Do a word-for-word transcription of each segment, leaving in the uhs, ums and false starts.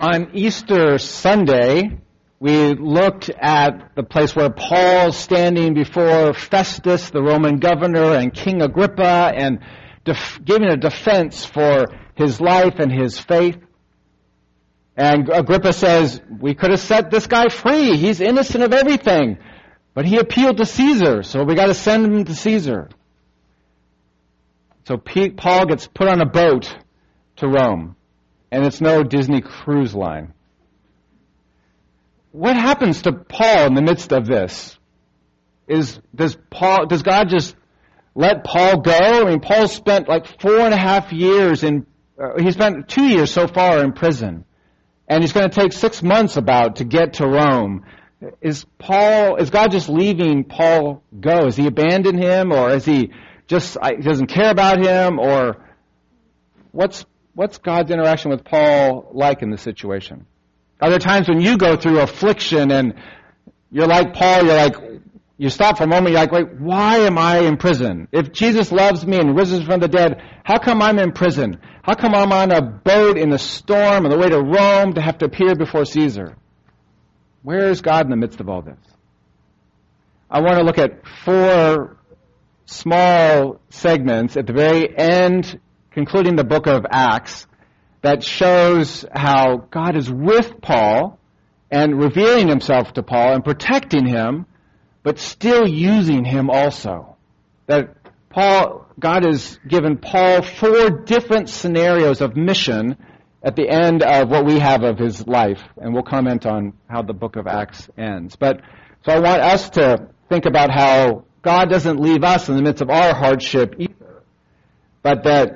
On Easter Sunday, we looked at the place where Paul's standing before Festus, the Roman governor, and King Agrippa, and def- giving a defense for his life and his faith. And Agrippa says, we could have set this guy free. He's innocent of everything. But he appealed to Caesar, so we got to send him to Caesar. So Paul gets put on a boat to Rome. And it's no Disney cruise line. What happens to Paul in the midst of this? Is does Paul does God just let Paul go? I mean, Paul spent like four and a half years in. Uh, he spent two years so far in prison, and he's going to take six months about to get to Rome. Is Paul? Is God just leaving Paul go? Has he abandoned him, or is he just uh, he doesn't care about him, or what's What's God's interaction with Paul like in this situation? Are there times when you go through affliction and you're like Paul, you're like, you stop for a moment, you're like, wait, why am I in prison? If Jesus loves me and risen from the dead, how come I'm in prison? How come I'm on a boat in a storm on the way to Rome to have to appear before Caesar? Where is God in the midst of all this? I want to look at four small segments at the very end, concluding the book of Acts, that shows how God is with Paul and revealing himself to Paul and protecting him, but still using him also. That Paul, God has given Paul four different scenarios of mission at the end of what we have of his life, and we'll comment on how the book of Acts ends. But so I want us to think about how God doesn't leave us in the midst of our hardship either, but that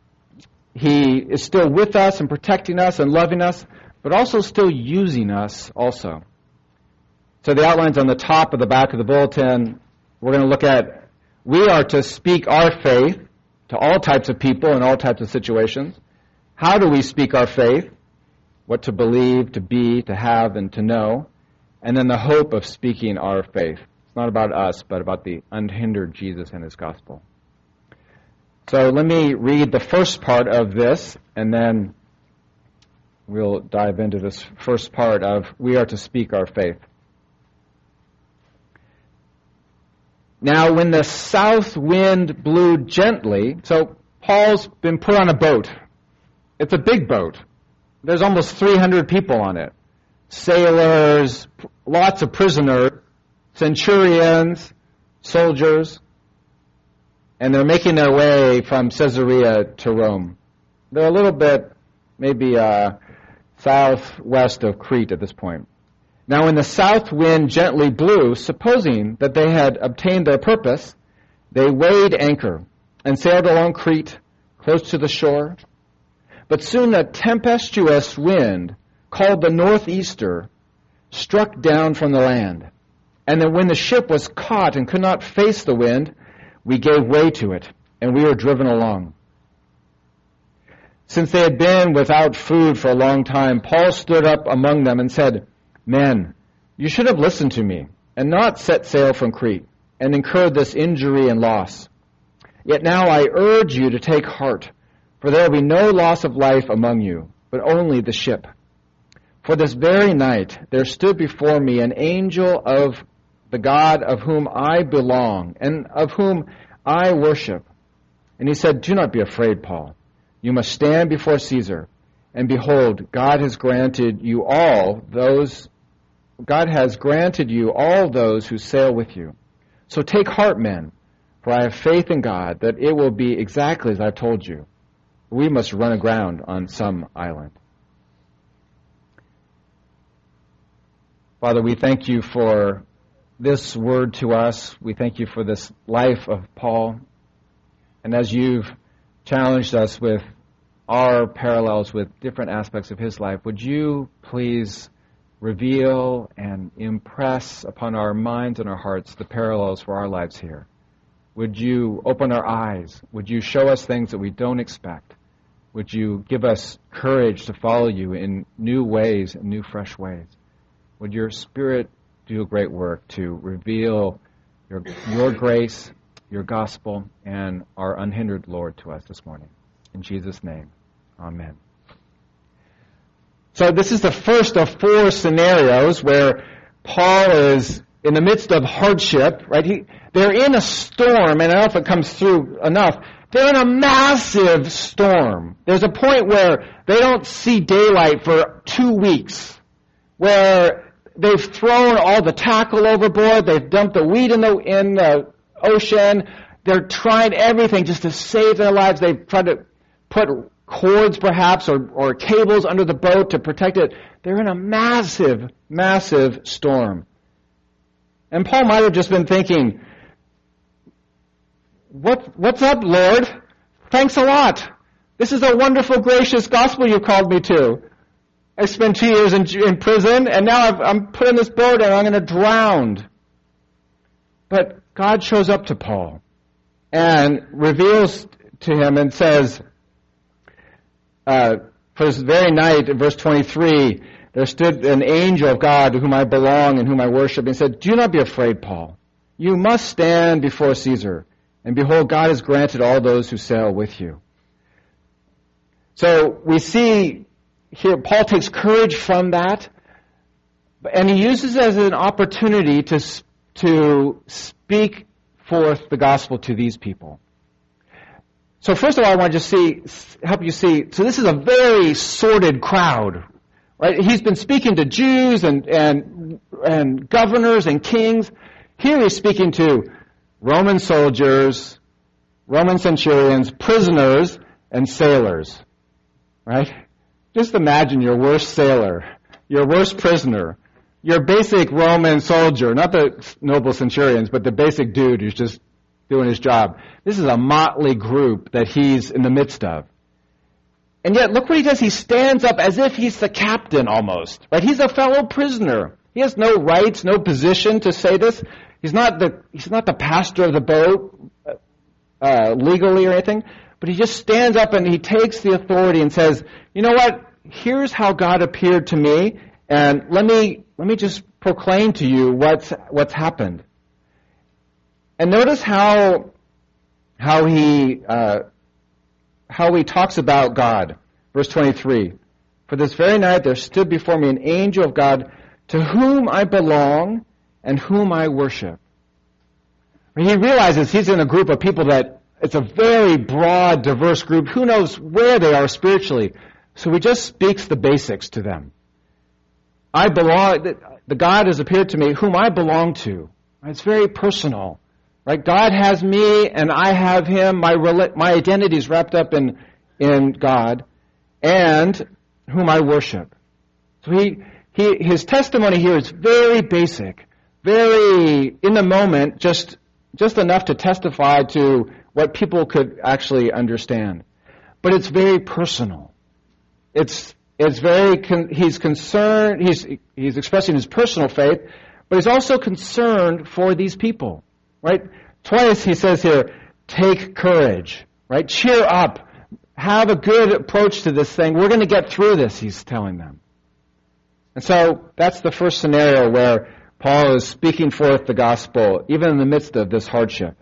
He is still with us and protecting us and loving us, but also still using us also. So the outline's on the top of the back of the bulletin. We're going to look at, we are to speak our faith to all types of people in all types of situations. How do we speak our faith? What to believe, to be, to have, and to know. And then the hope of speaking our faith. It's not about us, but about the unhindered Jesus and his gospel. So let me read the first part of this, and then we'll dive into this first part of we are to speak our faith. Now, when the south wind blew gently, so Paul's been put on a boat. It's a big boat. There's almost three hundred people on it. Sailors, lots of prisoners, centurions, soldiers. And they're making their way from Caesarea to Rome. They're a little bit, maybe uh, southwest of Crete at this point. Now when the south wind gently blew, supposing that they had obtained their purpose, they weighed anchor and sailed along Crete, close to the shore. But soon a tempestuous wind, called the northeaster, struck down from the land. And then when the ship was caught and could not face the wind, we gave way to it, and we were driven along. Since they had been without food for a long time, Paul stood up among them and said, Men, you should have listened to me, and not set sail from Crete, and incurred this injury and loss. Yet now I urge you to take heart, for there will be no loss of life among you, but only the ship. For this very night there stood before me an angel of the God of whom I belong, and of whom I worship. And he said, Do not be afraid, Paul. You must stand before Caesar. And behold, God has granted you all those, God has granted you all those who sail with you. So take heart, men, for I have faith in God that it will be exactly as I've told you. We must run aground on some island. Father, we thank you for this word to us. We thank you for this life of Paul. And as you've challenged us with our parallels with different aspects of his life, would you please reveal and impress upon our minds and our hearts the parallels for our lives here? Would you open our eyes? Would you show us things that we don't expect? Would you give us courage to follow you in new ways, in new, fresh ways? Would your Spirit do a great work to reveal your, your grace, your gospel, and our unhindered Lord to us this morning. In Jesus' name, amen. So this is the first of four scenarios where Paul is in the midst of hardship, right? He, they're in a storm, and I don't know if it comes through enough. They're in a massive storm. There's a point where they don't see daylight for two weeks, where they've thrown all the tackle overboard, they've dumped the wheat in the, in the ocean, they're trying everything just to save their lives. They've tried to put cords perhaps or, or cables under the boat to protect it. They're in a massive, massive storm. And Paul might have just been thinking, What, what's up, Lord? Thanks a lot. This is a wonderful, gracious gospel you called me to. I spent two years in, in prison, and now I've, I'm put in this boat, and I'm going to drown. But God shows up to Paul and reveals to him and says, uh, for this very night, in verse twenty-three, there stood an angel of God to whom I belong and whom I worship, and said, do not be afraid, Paul. You must stand before Caesar. And behold, God has granted all those who sail with you. So we see here, Paul takes courage from that, and he uses it as an opportunity to, to speak forth the gospel to these people. So first of all, I want to just see, help you see, so this is a very sordid crowd, right? He's been speaking to Jews and, and, and governors and kings. Here he's speaking to Roman soldiers, Roman centurions, prisoners, and sailors, right? Just imagine your worst sailor, your worst prisoner, your basic Roman soldier, not the noble centurions, but the basic dude who's just doing his job. This is a motley group that he's in the midst of. And yet, look what he does. He stands up as if he's the captain almost, right? He's a fellow prisoner. He has no rights, no position to say this. He's not the he's not the pastor of the boat uh, legally or anything, but he just stands up and he takes the authority and says, "You know what? Here's how God appeared to me, and let me let me just proclaim to you what's what's happened." And notice how how he uh, how he talks about God. Verse twenty-three: "For this very night there stood before me an angel of God, to whom I belong and whom I worship." He realizes he's in a group of people that it's a very broad, diverse group. Who knows where they are spiritually? So he just speaks the basics to them. I belong, the God has appeared to me whom I belong to. It's very personal. Right? God has me and I have him. My my identity is wrapped up in, in God and whom I worship. So he, he his testimony here is very basic. Very in the moment, just just enough to testify to what people could actually understand. But it's very personal. It's it's very con- he's concerned. He's he's expressing his personal faith, but he's also concerned for these people. Right? Twice he says here, "Take courage." Right? Cheer up. Have a good approach to this thing. We're going to get through this. He's telling them. And so that's the first scenario where Paul is speaking forth the gospel, even in the midst of this hardship.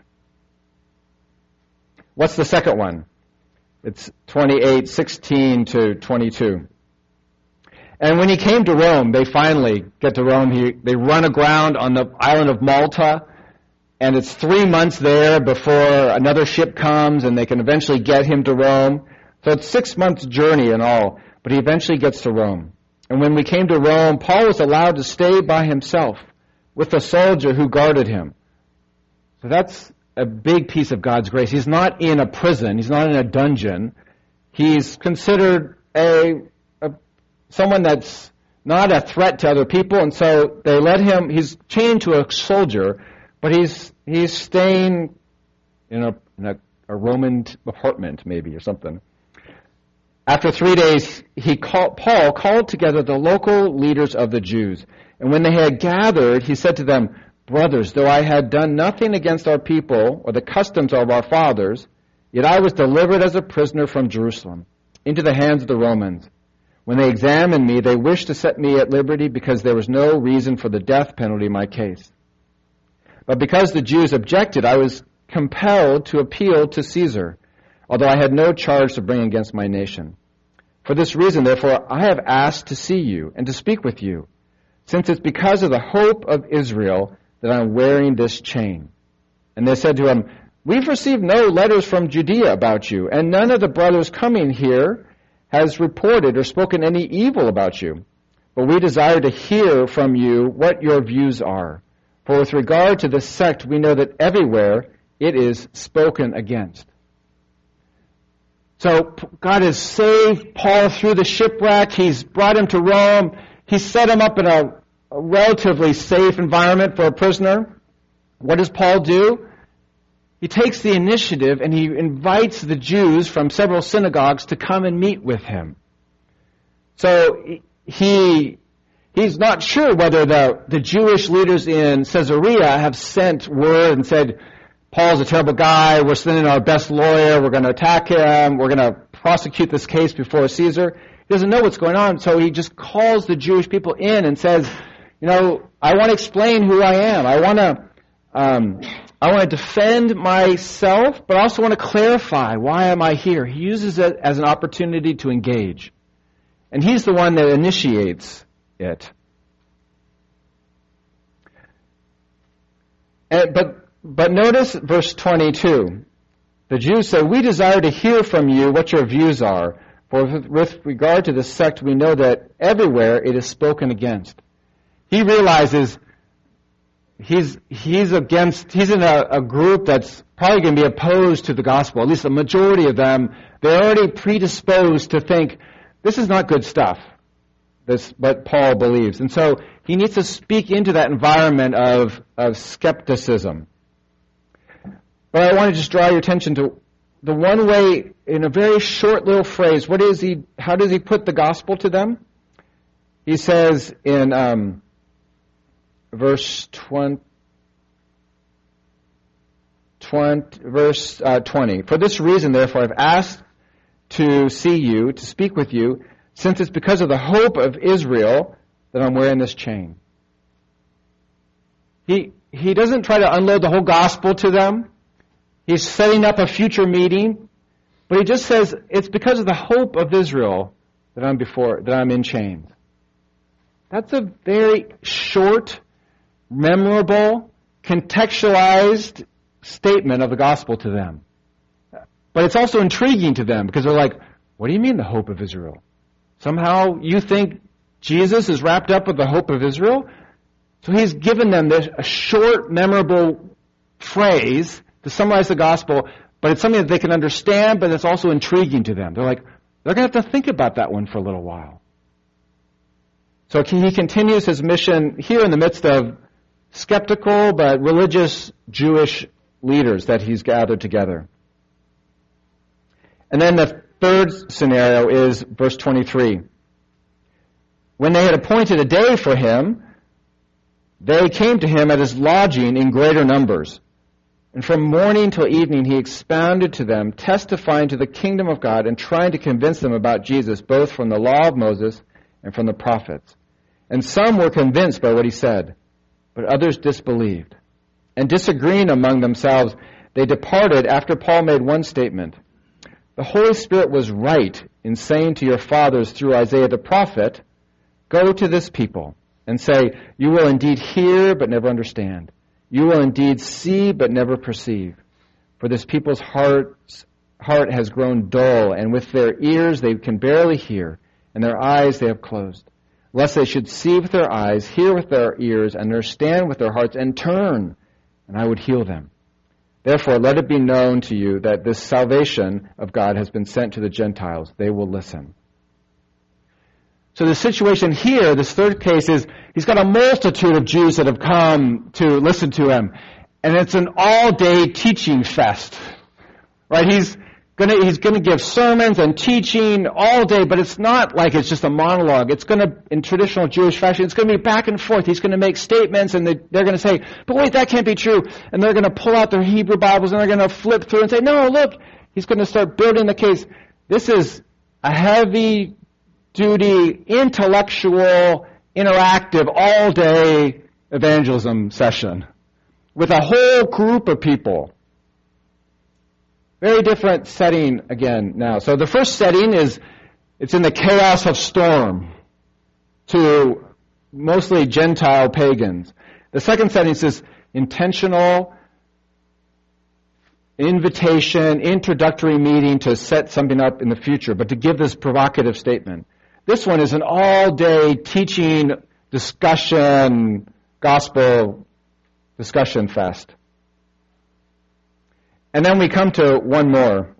What's the second one? It's twenty-eight, sixteen to twenty-two. "And when he came to Rome," they finally get to Rome, he, they run aground on the island of Malta, and it's three months there before another ship comes, and they can eventually get him to Rome. So it's six months' journey in all, but he eventually gets to Rome. "And when we came to Rome, Paul was allowed to stay by himself with a soldier who guarded him." So that's a big piece of God's grace. He's not in a prison. He's not in a dungeon. He's considered a, a someone that's not a threat to other people, and so they let him. He's chained to a soldier, but he's he's staying in a, in a, a Roman apartment, maybe, or something. After three days, he called, Paul called together the local leaders of the Jews. And when they had gathered, he said to them, "Brothers, though I had done nothing against our people or the customs of our fathers, yet I was delivered as a prisoner from Jerusalem into the hands of the Romans. When they examined me, they wished to set me at liberty because there was no reason for the death penalty in my case. But because the Jews objected, I was compelled to appeal to Caesar, although I had no charge to bring against my nation. For this reason, therefore, I have asked to see you and to speak with you, since it's because of the hope of Israel that I'm wearing this chain. And they said to him, We've received no letters from Judea about you, and none of the brothers coming here has reported or spoken any evil about you. But we desire to hear from you what your views are. For with regard to this sect, we know that everywhere it is spoken against. So God has saved Paul through the shipwreck. He's brought him to Rome. He's set him up in a, a relatively safe environment for a prisoner. What does Paul do? He takes the initiative and he invites the Jews from several synagogues to come and meet with him. So he he's not sure whether the, the Jewish leaders in Caesarea have sent word and said, Paul's a terrible guy, we're sending our best lawyer, we're going to attack him, we're going to prosecute this case before Caesar. He doesn't know what's going on, so he just calls the Jewish people in and says, you know, I want to explain who I am. I want to um, I want to defend myself, but I also want to clarify, why am I here? He uses it as an opportunity to engage. And he's the one that initiates it. And, but, but notice verse twenty-two. The Jews said, We desire to hear from you what your views are, for with, with regard to this sect, we know that everywhere it is spoken against. He realizes He's he's against. He's in a, a group that's probably going to be opposed to the gospel. At least the majority of them, they're already predisposed to think this is not good stuff. This, what Paul believes, and so he needs to speak into that environment of of skepticism. But I want to just draw your attention to the one way, in a very short little phrase. What is he? How does he put the gospel to them? He says in. Um, Verse twenty, twenty, verse uh, twenty. For this reason, therefore, I've asked to see you, to speak with you, since it's because of the hope of Israel that I'm wearing this chain. He he doesn't try to unload the whole gospel to them. He's setting up a future meeting, but he just says it's because of the hope of Israel that I'm before that I'm in chains. That's a very short, memorable, contextualized statement of the gospel to them. But it's also intriguing to them because they're like, what do you mean the hope of Israel? Somehow you think Jesus is wrapped up with the hope of Israel? So he's given them this, a short, memorable phrase to summarize the gospel, but it's something that they can understand, but it's also intriguing to them. They're like, they're going to have to think about that one for a little while. So he continues his mission here in the midst of skeptical but religious Jewish leaders that he's gathered together. And then the third scenario is verse twenty-three. When they had appointed a day for him, they came to him at his lodging in greater numbers. And from morning till evening he expounded to them, testifying to the kingdom of God and trying to convince them about Jesus, both from the law of Moses and from the prophets. And some were convinced by what he said, but others disbelieved. And disagreeing among themselves, they departed after Paul made one statement. The Holy Spirit was right in saying to your fathers through Isaiah the prophet, Go to this people and say, You will indeed hear but never understand. You will indeed see but never perceive. For this people's hearts, heart has grown dull, and with their ears they can barely hear, and their eyes they have closed. Lest they should see with their eyes, hear with their ears, and understand with their hearts, and turn, and I would heal them. Therefore, let it be known to you that this salvation of God has been sent to the Gentiles. They will listen. So the situation here, this third case, is he's got a multitude of Jews that have come to listen to him. And it's an all-day teaching fest. Right? He's gonna, he's gonna give sermons and teaching all day, but it's not like it's just a monologue. It's gonna, in traditional Jewish fashion, it's gonna be back and forth. He's gonna make statements and they, they're gonna say, but wait, that can't be true. And they're gonna pull out their Hebrew Bibles and they're gonna flip through and say, no, look. He's gonna start building the case. This is a heavy duty, intellectual, interactive, all-day evangelism session with a whole group of people. Very different setting again now. So the first setting is It's in the chaos of storm to mostly Gentile pagans. The second setting is intentional invitation, introductory meeting to set something up in the future, but to give this provocative statement. This one is an all-day teaching, discussion, gospel discussion fest. And then we come to one more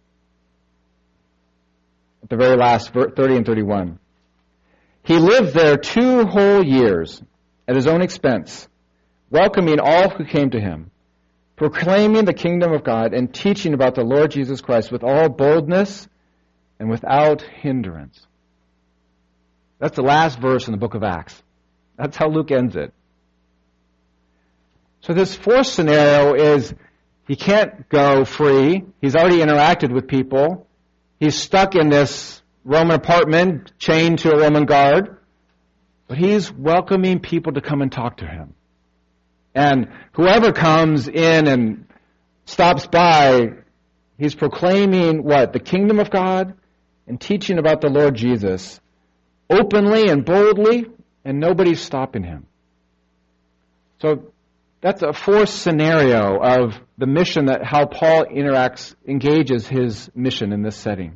at the very last, thirty and thirty-one. He lived there two whole years at his own expense, welcoming all who came to him, proclaiming the kingdom of God and teaching about the Lord Jesus Christ with all boldness and without hindrance. That's the last verse in the book of Acts. That's how Luke ends it. So this fourth scenario is he can't go free. He's already interacted with people. He's stuck in this Roman apartment, chained to a Roman guard. But he's welcoming people to come and talk to him. And whoever comes in and stops by, he's proclaiming what? The kingdom of God and teaching about the Lord Jesus openly and boldly, and nobody's stopping him. So that's a fourth scenario of the mission, that how Paul interacts, engages his mission in this setting.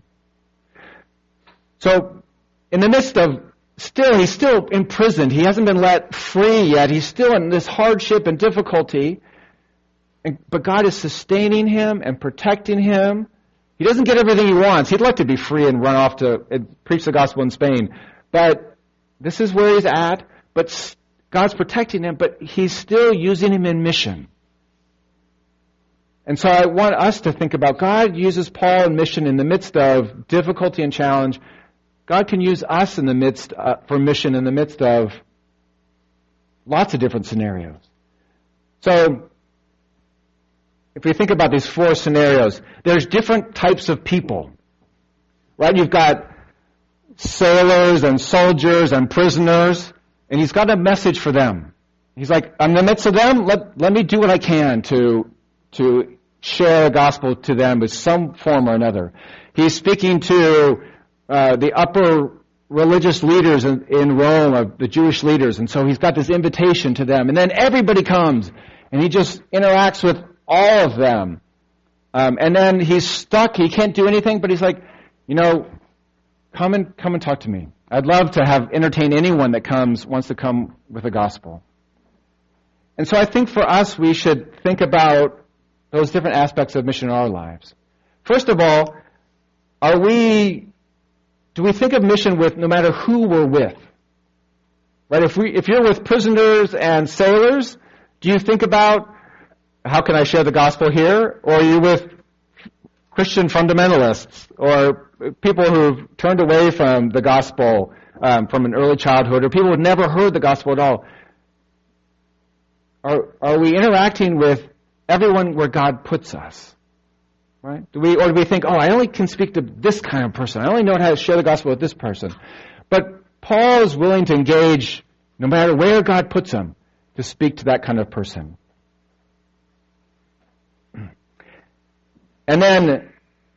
So in the midst of Still, he's still imprisoned. He hasn't been let free yet. He's still in this hardship and difficulty. And, but God is sustaining him and protecting him. He doesn't get everything he wants. He'd like to be free and run off to and preach the gospel in Spain. But this is where he's at. But God's protecting him, but he's still using him in mission. And so I want us to think about God uses Paul in mission in the midst of difficulty and challenge. God can use us in the midst, uh, for mission in the midst of lots of different scenarios. So, if we think about these four scenarios, there's different types of people. Right? You've got sailors and soldiers and prisoners, and he's got a message for them. He's like, I'm in the midst of them, let, let me do what I can to, to share the gospel to them with some form or another. He's speaking to Uh, the upper religious leaders in, in Rome, of the Jewish leaders, and so he's got this invitation to them. And then everybody comes, and he just interacts with all of them. Um, and then he's stuck, he can't do anything, but he's like, you know, come and come and talk to me. I'd love to have entertain anyone that comes, wants to come with the gospel. And so I think for us, we should think about those different aspects of mission in our lives. First of all, are we Do we think of mission with no matter who we're with? Right? If we, if you're with prisoners and sailors, do you think about how can I share the gospel here? Or are you with Christian fundamentalists or people who've turned away from the gospel um, from an early childhood, or people who've never heard the gospel at all? Are are we interacting with everyone where God puts us? Right? Do we, or do we think, oh, I only can speak to this kind of person. I only know how to share the gospel with this person. But Paul is willing to engage, no matter where God puts him, to speak to that kind of person. And then,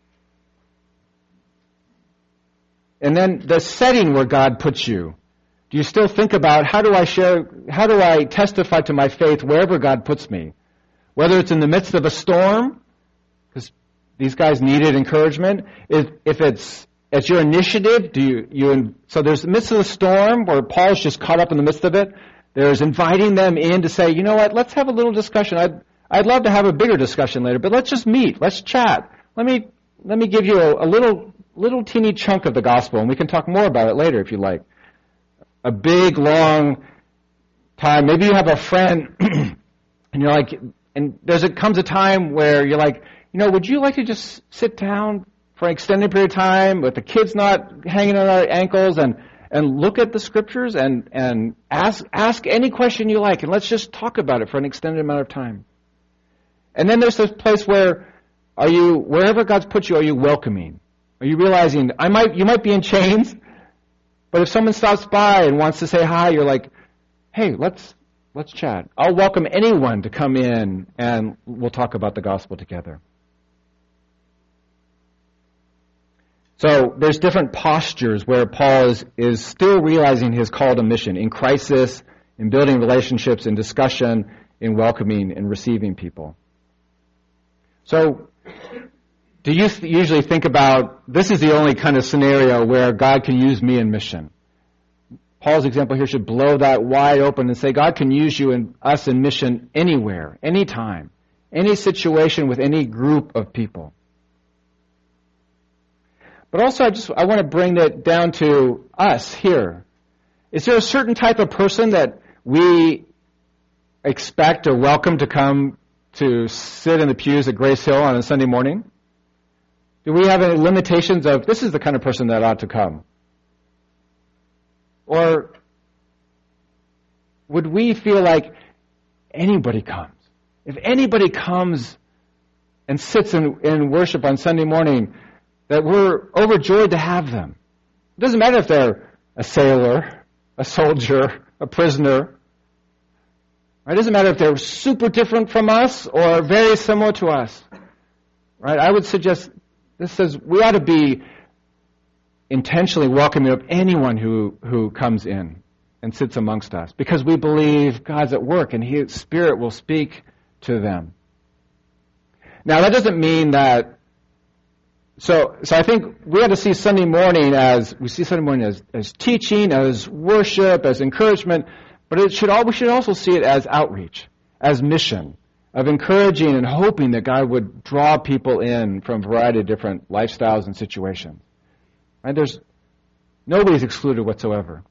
and then the setting where God puts you. Do you still think about how do I share, how do I testify to my faith wherever God puts me? Whether it's in the midst of a storm, because these guys needed encouragement. If, if it's it's your initiative, do you you so there's the midst of the storm where Paul's just caught up in the midst of it. There's inviting them in to say, you know what, let's have a little discussion. I'd I'd love to have a bigger discussion later, but let's just meet, let's chat. Let me let me give you a, a little little teeny chunk of the gospel, and we can talk more about it later if you like. A big long time. Maybe you have a friend, and you're like, and there's a comes a time where you're like, you know, would you like to just sit down for an extended period of time with the kids not hanging on our ankles and, and look at the scriptures and, and ask ask any question you like, and let's just talk about it for an extended amount of time. And then there's this place where are you, wherever God's put you, are you welcoming? Are you realizing I might you might be in chains, but if someone stops by and wants to say hi, you're like, hey, let's let's chat. I'll welcome anyone to come in and we'll talk about the gospel together. So there's different postures where Paul is, is still realizing his call to mission in crisis, in building relationships, in discussion, in welcoming and receiving people. So do you th- usually think about, this is the only kind of scenario where God can use me in mission? Paul's example here should blow that wide open and say God can use you and us in mission anywhere, anytime, any situation with any group of people. But also I just I want to bring that down to us here. Is there a certain type of person that we expect or welcome to come to sit in the pews at Grace Hill on a Sunday morning? Do we have any limitations of, this is the kind of person that ought to come? Or would we feel like anybody comes? If anybody comes and sits in, in worship on Sunday morning, that we're overjoyed to have them. It doesn't matter if they're a sailor, a soldier, a prisoner. Right? It doesn't matter if they're super different from us or very similar to us. Right? I would suggest this says we ought to be intentionally welcoming of anyone who, who comes in and sits amongst us, because we believe God's at work and His Spirit will speak to them. Now that doesn't mean that, so so I think we have to see Sunday morning as, we see Sunday morning as, as teaching, as worship, as encouragement, but it should all, we should also see it as outreach, as mission, of encouraging and hoping that God would draw people in from a variety of different lifestyles and situations. Right? There's nobody's excluded whatsoever.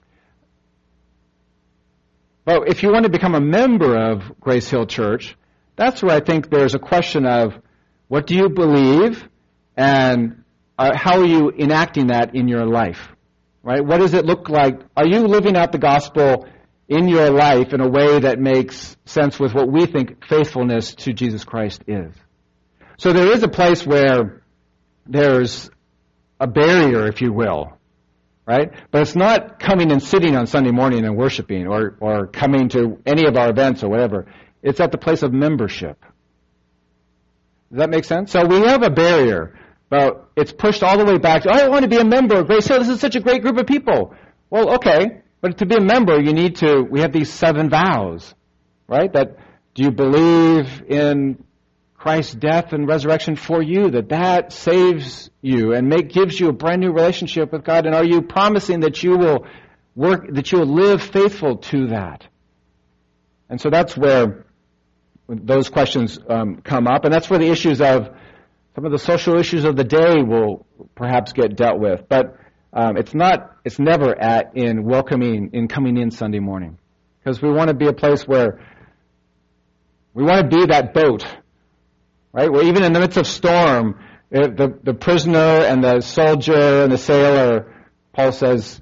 But if you want to become a member of Grace Hill Church, that's where I think there's a question of what do you believe and uh, how are you enacting that in your life? Right? What does it look like? Are you living out the gospel in your life in a way that makes sense with what we think faithfulness to Jesus Christ is? So there is a place where there's a barrier, if you will, right? But it's not coming and sitting on Sunday morning and worshiping or, or coming to any of our events or whatever. It's at the place of membership. Does that make sense? So we have a barrier, but it's pushed all the way back to, oh, I want to be a member of Grace Hill. This is such a great group of people. Well, okay, but to be a member, you need to, we have these seven vows, right? That do you believe in Christ's death and resurrection for you, that that saves you and make, gives you a brand new relationship with God? And are you promising that you will work, that you will live faithful to that? And so that's where those questions um, come up, and that's where the issues of, some of the social issues of the day will perhaps get dealt with. But um, it's not, it's never at in welcoming, in coming in Sunday morning. Because we want to be a place where we want to be that boat, right? Where even in the midst of storm, the, the prisoner and the soldier and the sailor, Paul says,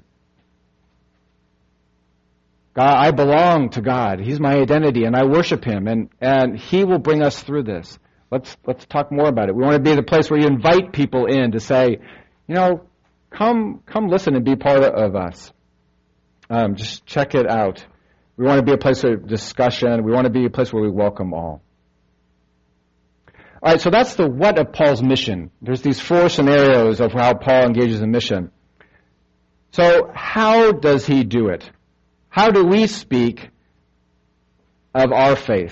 God, I belong to God. He's my identity, and I worship Him, and, and He will bring us through this. Let's let's talk more about it. We want to be the place where you invite people in to say, you know, come come listen and be part of us. Um, just check it out. We want to be a place of discussion. We want to be a place where we welcome all. All right, so that's the what of Paul's mission. There's these four scenarios of how Paul engages in mission. So how does he do it? How do we speak of our faith?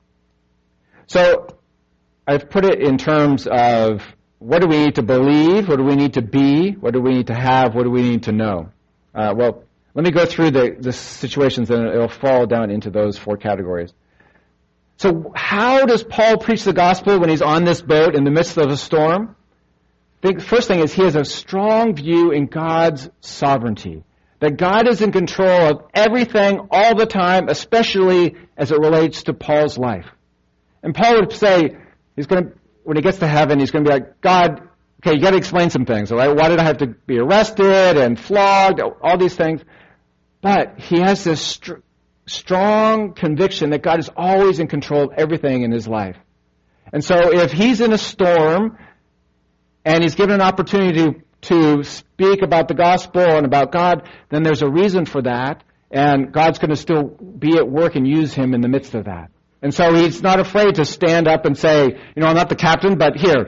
So I've put it in terms of what do we need to believe, what do we need to be, what do we need to have, what do we need to know? Uh, well, let me go through the, the situations and it'll fall down into those four categories. So how does Paul preach the gospel when he's on this boat in the midst of a storm? The first thing is he has a strong view in God's sovereignty. That God is in control of everything all the time, especially as it relates to Paul's life. And Paul would say, he's going to, when he gets to heaven, he's going to be like, God, okay, you got to explain some things, all right? Why did I have to be arrested and flogged, all these things? But he has this str- strong conviction that God is always in control of everything in his life. And so if he's in a storm and he's given an opportunity to to speak about the gospel and about God, then there's a reason for that, and God's going to still be at work and use him in the midst of that. And so he's not afraid to stand up and say, you know, I'm not the captain, but here,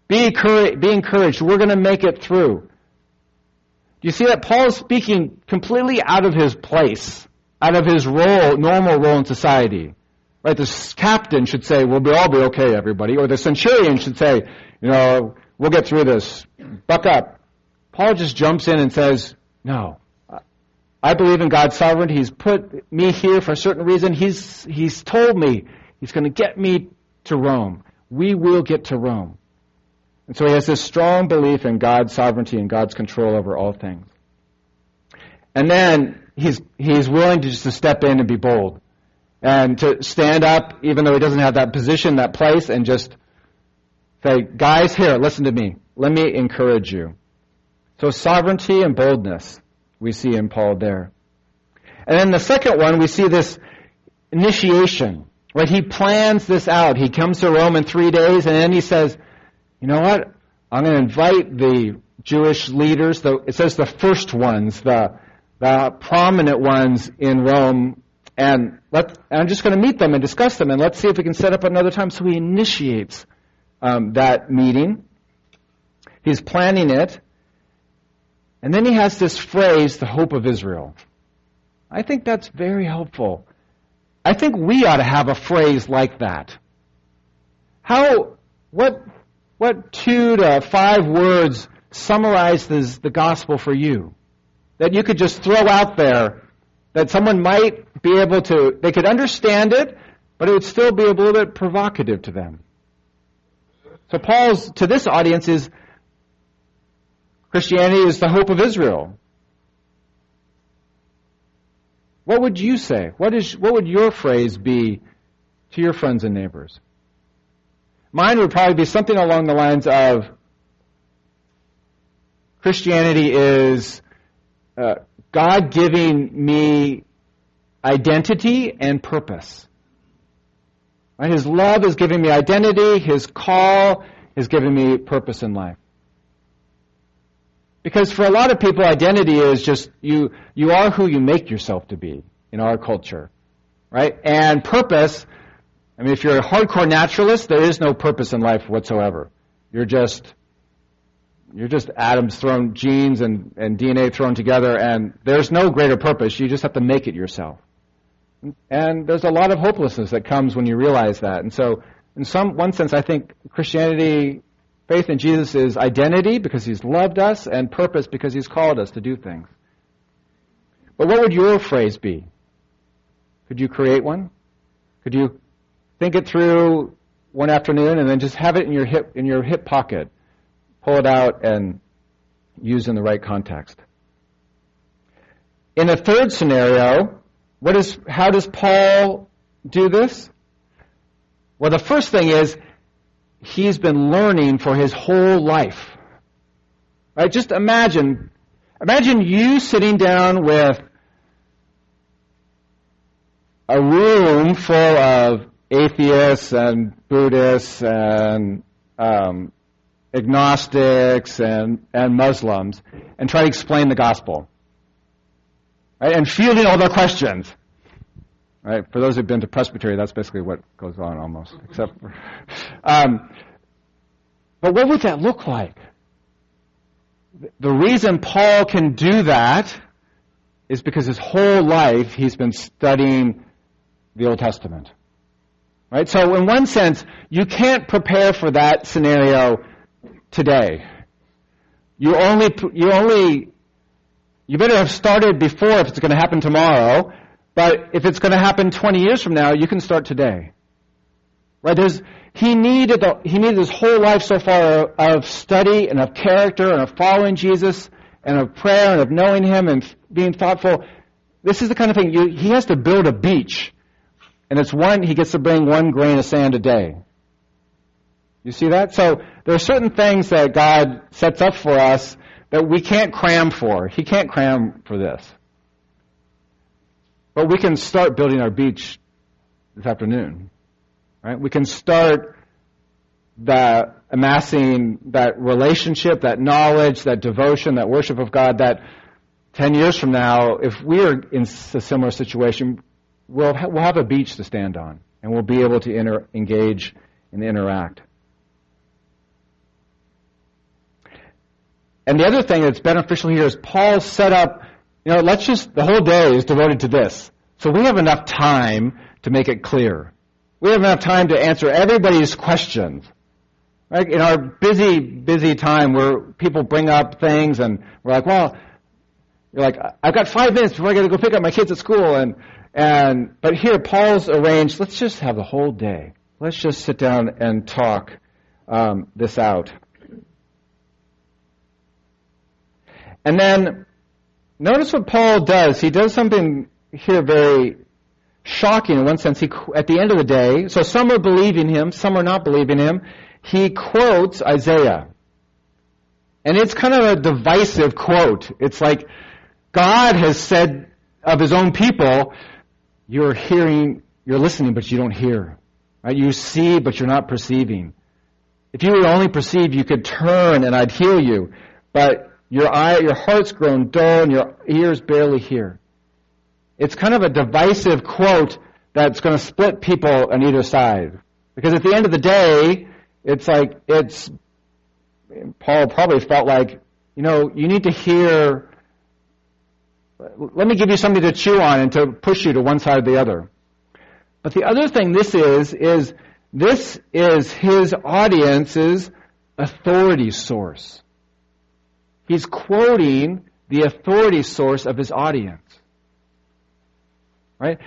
Be, courage, be encouraged. We're going to make it through. Do you see that? Paul is speaking completely out of his place, out of his role, normal role in society. Right? The captain should say, we'll all be okay, everybody. Or the centurion should say, you know, we'll get through this. Buck up. Paul just jumps in and says, no. I believe in God's sovereignty. He's put me here for a certain reason. He's, he's told me he's going to get me to Rome. We will get to Rome. And so he has this strong belief in God's sovereignty and God's control over all things. And then he's he's willing to just to step in and be bold. And to stand up, even though he doesn't have that position, that place, and just say, guys, here, listen to me. Let me encourage you. So sovereignty and boldness we see in Paul there. And then the second one, we see this initiation. Right? He plans this out. He comes to Rome in three days, and then he says, you know what? I'm going to invite the Jewish leaders, the, it says the first ones, the, the prominent ones in Rome, and let, and I'm just going to meet them and discuss them, and let's see if we can set up another time. So he initiates um, that meeting. He's planning it. And then he has this phrase, the hope of Israel. I think that's very helpful. I think we ought to have a phrase like that. How, what... What two to five words summarizes the gospel for you? That you could just throw out there, that someone might be able to, they could understand it, but it would still be a little bit provocative to them. So Paul's, to this audience, is Christianity is the hope of Israel. What would you say? What is, what would your phrase be to your friends and neighbors? Mine would probably be something along the lines of Christianity is uh, God giving me identity and purpose. Right? His love is giving me identity. His call is giving me purpose in life. Because for a lot of people, identity is just you, you are who you make yourself to be in our culture. Right? And purpose, I mean, if you're a hardcore naturalist, there is no purpose in life whatsoever. You're just, you're just atoms thrown, genes and, and D N A thrown together, and there's no greater purpose. You just have to make it yourself. And there's a lot of hopelessness that comes when you realize that. And so, in some one sense, I think Christianity, faith in Jesus is identity because He's loved us, and purpose because He's called us to do things. But what would your phrase be? Could you create one? Could you think it through one afternoon and then just have it in your hip in your hip pocket, pull it out and use in the right context? In a third scenario, what is how does Paul do this? Well, the first thing is he's been learning for his whole life. Right? Just imagine imagine you sitting down with a room full of atheists and Buddhists and um, agnostics and, and Muslims and try to explain the gospel. Right? And fielding all their questions. Right? For those who've been to Presbytery, that's basically what goes on almost. Except for, um, but what would that look like? The reason Paul can do that is because his whole life he's been studying the Old Testament. Right? So in one sense, you can't prepare for that scenario today. You only, you only, you better have started before if it's going to happen tomorrow, but if it's going to happen twenty years from now, you can start today. Right? There's, he needed, the, he needed his whole life so far of study and of character and of following Jesus and of prayer and of knowing Him and being thoughtful. This is the kind of thing, you, he has to build a beach. And it's one, he gets to bring one grain of sand a day. You see that? So there are certain things that God sets up for us that we can't cram for. He can't cram for this. But we can start building our beach this afternoon. Right? We can start that amassing that relationship, that knowledge, that devotion, that worship of God that ten years from now, if we are in a similar situation, We'll, ha- we'll have a beach to stand on, and we'll be able to inter- engage and interact. and the other thing that's beneficial here is Paul set up, you know, let's just, the whole day is devoted to this. So we have enough time to make it clear. We have enough time to answer everybody's questions. Right? In our busy, busy time where people bring up things and we're like, well, you're like, I've got five minutes before I got to go pick up my kids at school. And, and, but here Paul's arranged, let's just have the whole day. Let's just sit down and talk um, this out. And then notice what Paul does. He does something here very shocking in one sense. He, at the end of the day, so some are believing him, some are not believing him. He quotes Isaiah. And it's kind of a divisive quote. It's like God has said of his own people, you're hearing, you're listening, but you don't hear. Right? You see, but you're not perceiving. If you would only perceive, you could turn and I'd heal you. But your eye, your heart's grown dull and your ears barely hear. It's kind of a divisive quote that's going to split people on either side. Because at the end of the day, it's like, it's, Paul probably felt like, you know, you need to hear, let me give you something to chew on and to push you to one side or the other. But the other thing this is, is this is his audience's authority source. He's quoting the authority source of his audience. Right?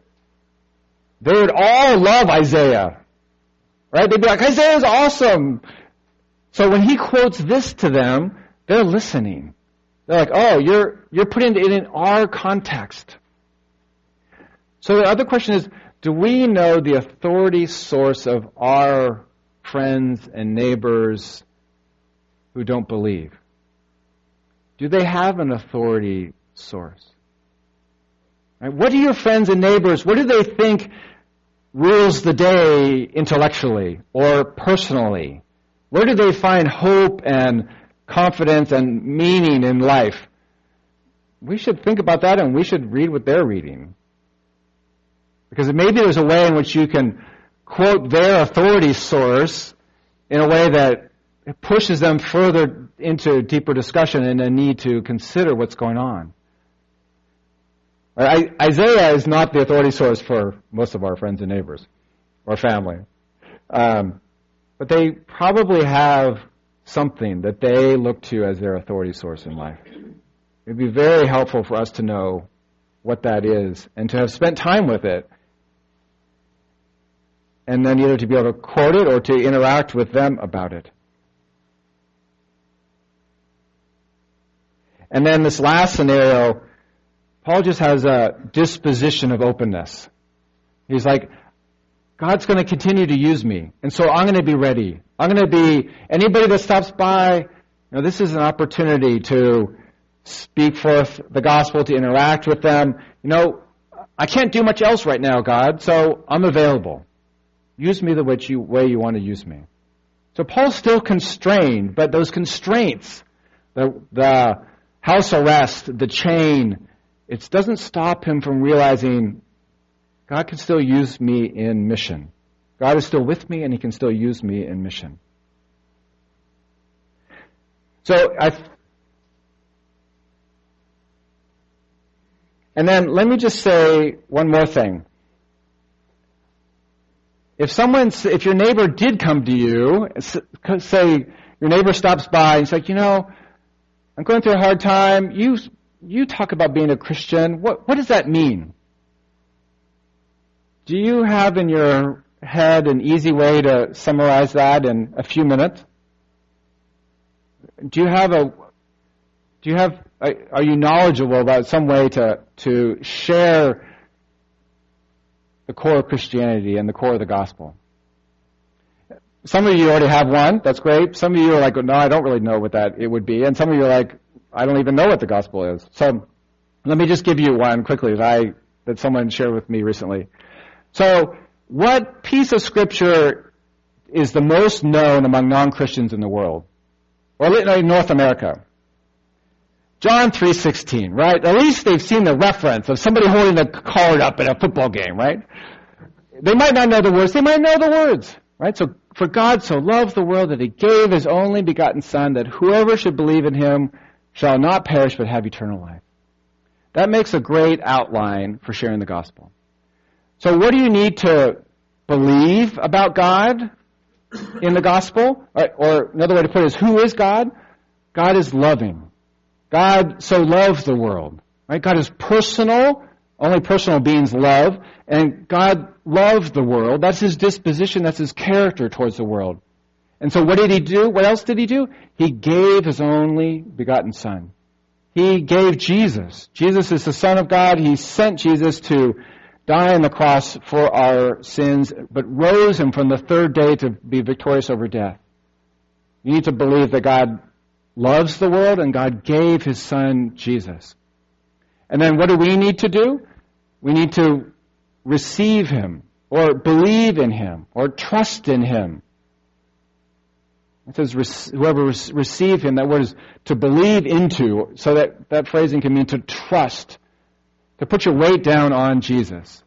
They would all love Isaiah. Right? They'd be like, Isaiah's awesome. So when he quotes this to them, they're listening. They're like, oh, you're you're putting it in our context. So the other question is, do we know the authority source of our friends and neighbors who don't believe? Do they have an authority source? Right? What do your friends and neighbors, what do they think rules the day intellectually or personally? Where do they find hope and confidence and meaning in life? We should think about that and we should read what they're reading. Because maybe there's a way in which you can quote their authority source in a way that pushes them further into deeper discussion and a need to consider what's going on. Right? I, Isaiah is not the authority source for most of our friends and neighbors or family. Um, but they probably have something that they look to as their authority source in life. It would be very helpful for us to know what that is and to have spent time with it. And then either to be able to quote it or to interact with them about it. And then this last scenario, Paul just has a disposition of openness. He's like, God's going to continue to use me, and so I'm going to be ready. I'm going to be, anybody that stops by, you know, this is an opportunity to speak forth the gospel, to interact with them. You know, I can't do much else right now, God, so I'm available. Use me the way you, way you want to use me. So Paul's still constrained, but those constraints, the, the house arrest, the chain, it doesn't stop him from realizing God can still use me in mission. God is still with me and he can still use me in mission. So I, and then let me just say one more thing. If someone, if your neighbor did come to you, say your neighbor stops by and he's like, you know, I'm going through a hard time. You, you talk about being a Christian. What, what does that mean? Do you have in your head an easy way to summarize that in a few minutes? Do you have a, do you have, are you knowledgeable about some way to, to share the core of Christianity and the core of the gospel? Some of you already have one. That's great. Some of you are like, no, I don't really know what that it would be. And some of you are like, I don't even know what the gospel is. So let me just give you one quickly that I, that someone shared with me recently. So what piece of scripture is the most known among non-Christians in the world? Or in North America? John three sixteen, right? At least they've seen the reference of somebody holding a card up in a football game, right? They might not know the words. They might know the words, right? So For God so loved the world that he gave his only begotten Son, that whoever should believe in him shall not perish but have eternal life. That makes a great outline for sharing the gospel. So what do you need to believe about God in the gospel? Or, or another way to put it is, who is God? God is loving. God so loves the world. Right? God is personal. Only personal beings love. And God loved the world. That's his disposition. That's his character towards the world. And so what did he do? What else did he do? He gave his only begotten Son. He gave Jesus. Jesus is the Son of God. He sent Jesus to die on the cross for our sins, but rose him from the third day to be victorious over death. You need to believe that God loves the world and God gave his Son Jesus. And then what do we need to do? We need to receive him, or believe in him, or trust in him. It says, whoever receive him, that word is to believe into, so that, that phrasing can mean to trust, to put your weight down on Jesus.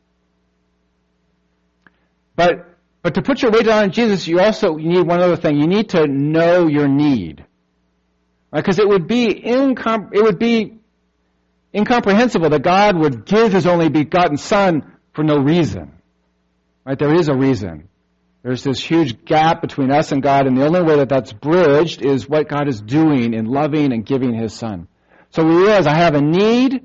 But but to put your weight down on Jesus, you also you need one other thing. You need to know your need. Because right? It would be incom- it would be incomprehensible that God would give his only begotten Son for no reason. Right? There is a reason. There's this huge gap between us and God, and the only way that that's bridged is what God is doing in loving and giving his Son. So we realize I have a need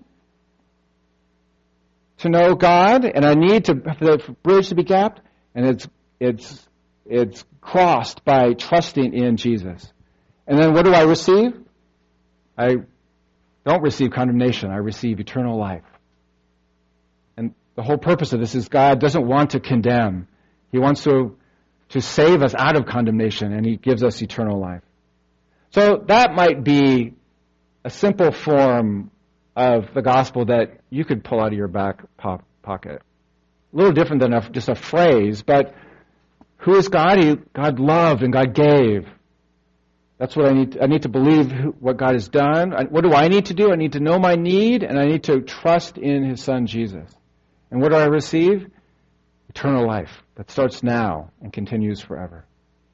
to know God, and I need to for the bridge to be gapped, and it's it's it's crossed by trusting in Jesus. And then what do I receive? I don't receive condemnation. I receive eternal life. And the whole purpose of this is God doesn't want to condemn. He wants to to save us out of condemnation, and he gives us eternal life. So that might be a simple form of the gospel that you could pull out of your back po- pocket. A little different than a, just a phrase, but who is God? He, God loved and God gave. That's what I need. I need to believe what God has done. I, what do I need to do? I need to know my need, and I need to trust in his Son, Jesus. And what do I receive? Eternal life that starts now and continues forever.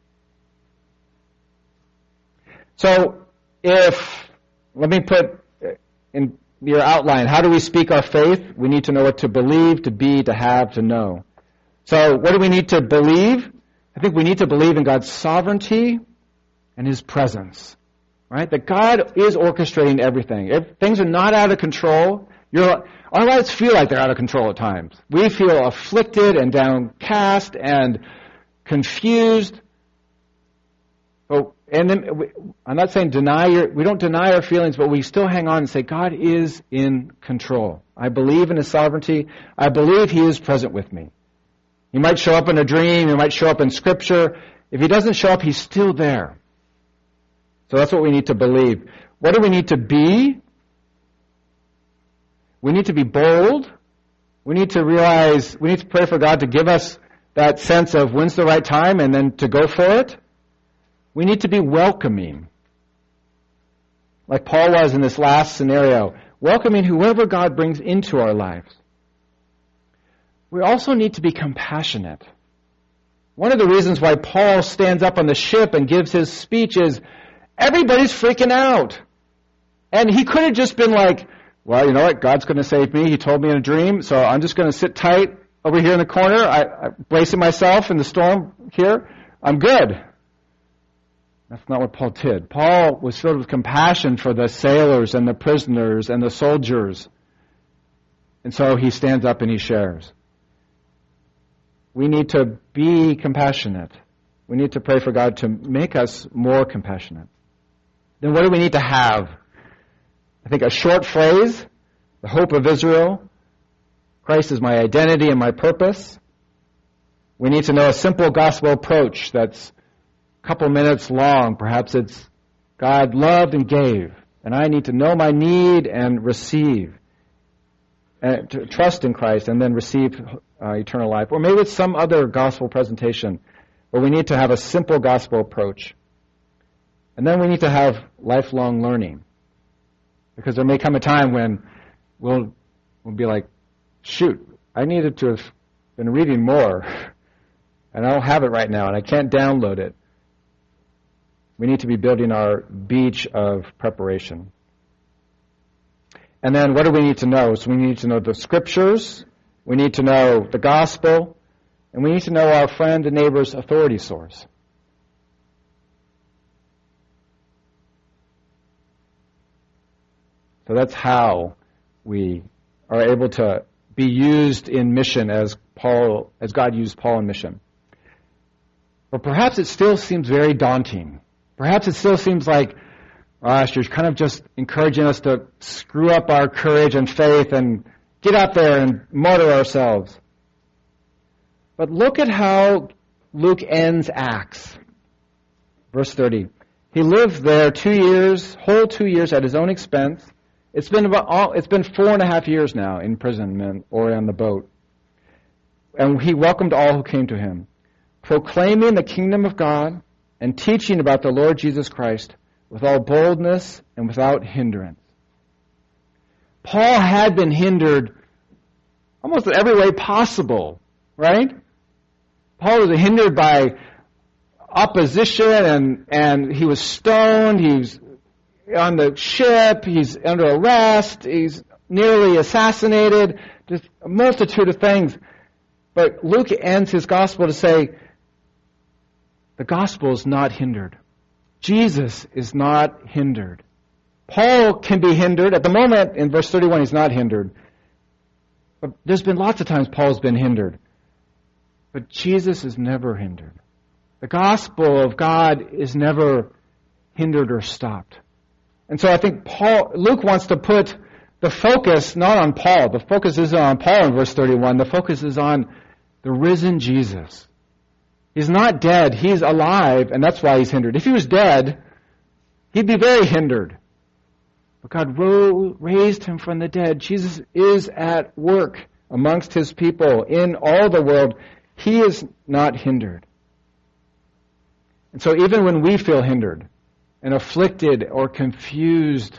So if, let me put in your outline, how do we speak our faith? We need to know what to believe, to be, to have, to know. So what do we need to believe? I think we need to believe in God's sovereignty and his presence, right? That God is orchestrating everything. If things are not out of control, you're, our lives feel like they're out of control at times. We feel afflicted and downcast and confused. But, and then, we, I'm not saying deny your, we don't deny our feelings, but we still hang on and say, God is in control. I believe in his sovereignty. I believe he is present with me. He might show up in a dream. He might show up in Scripture. If he doesn't show up, he's still there. So that's what we need to believe. What do we need to be? We need to be bold. We need to realize, we need to pray for God to give us that sense of when's the right time and then to go for it. We need to be welcoming. Like Paul was in this last scenario, welcoming whoever God brings into our lives. We also need to be compassionate. One of the reasons why Paul stands up on the ship and gives his speech is everybody's freaking out. And he could have just been like, well, you know what? God's going to save me. He told me in a dream, so I'm just going to sit tight over here in the corner. I, I'm bracing myself in the storm here. I'm good. That's not what Paul did. Paul was filled with compassion for the sailors and the prisoners and the soldiers. And so he stands up and he shares. We need to be compassionate. We need to pray for God to make us more compassionate. Then what do we need to have? I think a short phrase, the hope of Israel. Christ is my identity and my purpose. We need to know a simple gospel approach that's a couple minutes long. Perhaps it's God loved and gave, and I need to know my need and receive. And to trust in Christ and then receive uh, eternal life. Or maybe it's some other gospel presentation, but we need to have a simple gospel approach. And then we need to have lifelong learning. Because there may come a time when we'll, we'll be like, shoot, I needed to have been reading more. And I don't have it right now, and I can't download it. We need to be building our beach of preparation. And then what do we need to know? So we need to know the Scriptures, we need to know the gospel, and we need to know our friend and neighbor's authority source. So that's how we are able to be used in mission as Paul, as God used Paul in mission. But perhaps it still seems very daunting. Perhaps it still seems like, gosh, you're kind of just encouraging us to screw up our courage and faith and get out there and martyr ourselves. But look at how Luke ends Acts. Verse thirty. He lived there two years, whole two years at his own expense. It's been about all, it's been four and a half years now in imprisonment or on the boat. And he welcomed all who came to him, proclaiming the kingdom of God and teaching about the Lord Jesus Christ with all boldness and without hindrance. Paul had been hindered almost in every way possible, right? Paul was hindered by opposition, and, and he was stoned, he was on the ship, he's under arrest, he's nearly assassinated, just a multitude of things. But Luke ends his gospel to say, the gospel is not hindered. Jesus is not hindered. Paul can be hindered. At the moment, in verse thirty-one, he's not hindered. But there's been lots of times Paul's been hindered. But Jesus is never hindered. The gospel of God is never hindered or stopped. And so I think Paul, Luke wants to put the focus not on Paul. The focus isn't on Paul in verse thirty-one. The focus is on the risen Jesus. He's not dead. He's alive, and that's why he's hindered. If he was dead, he'd be very hindered. But God ro- raised him from the dead. Jesus is at work amongst his people in all the world. He is not hindered. And so even when we feel hindered and afflicted or confused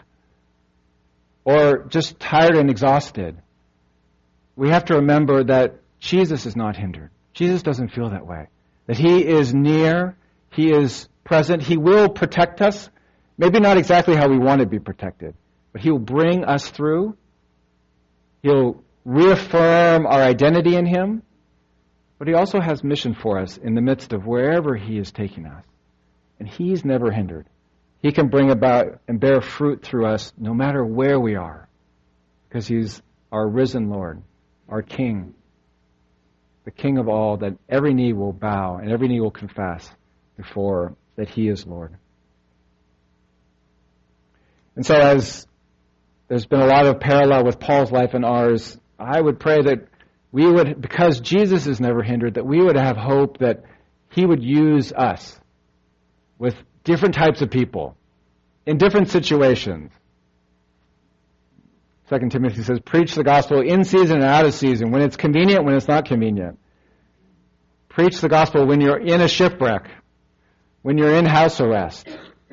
or just tired and exhausted, we have to remember that Jesus is not hindered. Jesus doesn't feel that way. That he is near, he is present, he will protect us. Maybe not exactly how we want to be protected, but he will bring us through. He'll reaffirm our identity in him, but he also has mission for us in the midst of wherever he is taking us. And he's never hindered. He can bring about and bear fruit through us no matter where we are, because he's our risen Lord, our King, the King of all, that every knee will bow and every knee will confess before that he is Lord. And so as there's been a lot of parallel with Paul's life and ours, I would pray that we would, because Jesus is never hindered, that we would have hope that he would use us with different types of people in different situations. Second Timothy says, preach the gospel in season and out of season, when it's convenient, when it's not convenient. Preach the gospel when you're in a shipwreck, when you're in house arrest.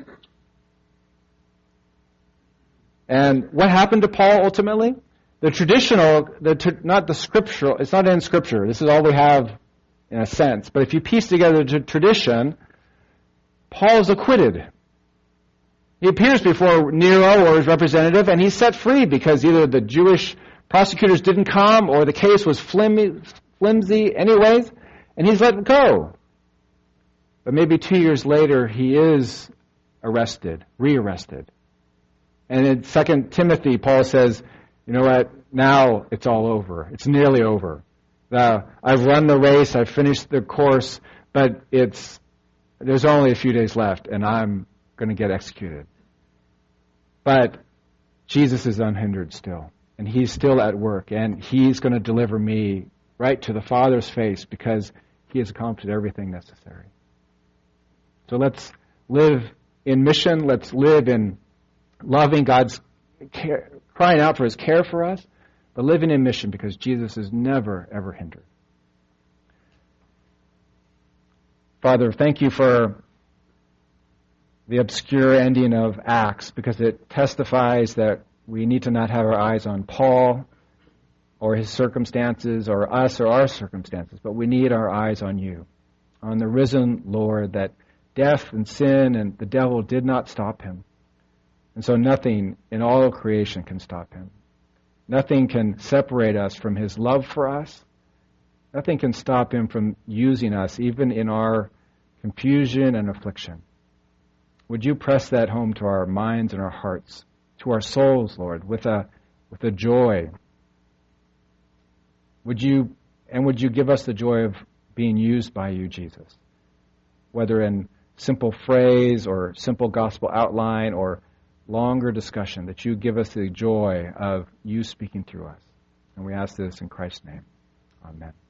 And what happened to Paul ultimately? The traditional, the not the scriptural, it's not in Scripture. This is all we have in a sense. But if you piece together the tradition, Paul is acquitted. He appears before Nero or his representative, and he's set free because either the Jewish prosecutors didn't come or the case was flimsy, flimsy anyways, and he's let go. But maybe two years later, he is arrested, re-arrested. And in Second Timothy, Paul says, you know what, now it's all over. It's nearly over. Uh, I've run the race, I've finished the course, but it's there's only a few days left, and I'm going to get executed. But Jesus is unhindered still, and he's still at work, and he's going to deliver me right to the Father's face because he has accomplished everything necessary. So let's live in mission. Let's live in loving God's care, crying out for his care for us, but living in mission because Jesus is never, ever hindered. Father, thank you for the obscure ending of Acts, because it testifies that we need to not have our eyes on Paul or his circumstances or us or our circumstances, but we need our eyes on you. on the risen Lord, that death and sin and the devil did not stop him. And so nothing in all of creation can stop him. Nothing can separate us from his love for us. Nothing can stop him from using us, even in our confusion and affliction. Would you press that home to our minds and our hearts, to our souls, Lord, with a with a joy? Would you and would you give us the joy of being used by you, Jesus? Whether in simple phrase or simple gospel outline or longer discussion, that you give us the joy of you speaking through us. And we ask this in Christ's name. Amen.